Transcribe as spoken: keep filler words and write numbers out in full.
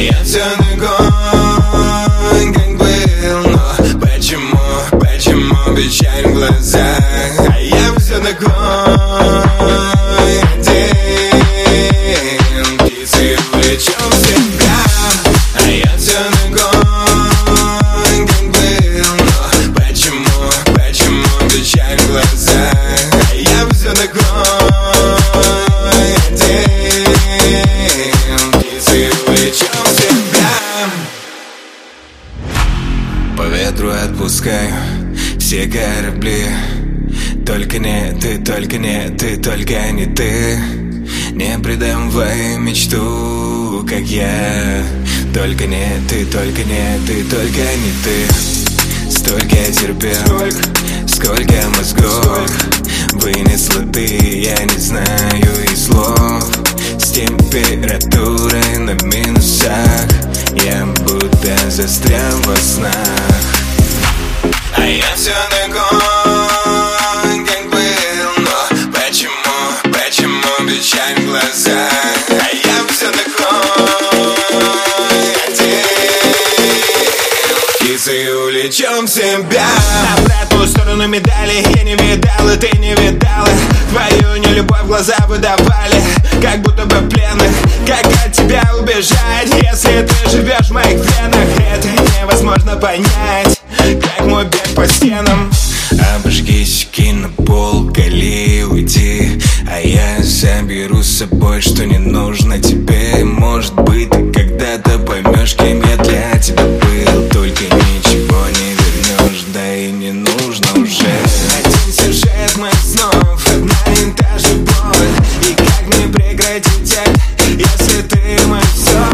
я все такой, как был. Но почему, почему печаль в глазах? А я все такой один, птицей увлечен в себя. А я все такой, как был. Но почему, почему печаль в глазах? А я все такой один, птицей увлечен в себя. По ветру отпускаю все корабли. Только не ты, только не ты, только не ты. Не придумывай мечту, как я. Только не ты, только не ты, только не ты. Столько терпел, сколько, сколько мозгов вынесла ты, я не знаю и слов. С температурой на минусах я будто застрял во снах. А я все такой, как был. Но почему, почему печаль в глазах? А я все такой один, птицей увлечен в себя. Обратную сторону медали я не видал, и ты не видала. Твою нелюбовь глаза выдавали, как будто бы пленных. Как от тебя убежать, если ты живешь в моих венах? Это невозможно понять, как мой бег по стенам. Обожгись, кинь на пол, кали, уйди. А я заберу с собой, что не нужно тебе. Может быть, ты когда-то поймешь, кем я для тебя был. Только ничего не вернешь, да и не нужно уже. Один сюжет моих снов, одна и та же боль. И как мне прекратить это, если ты мой все?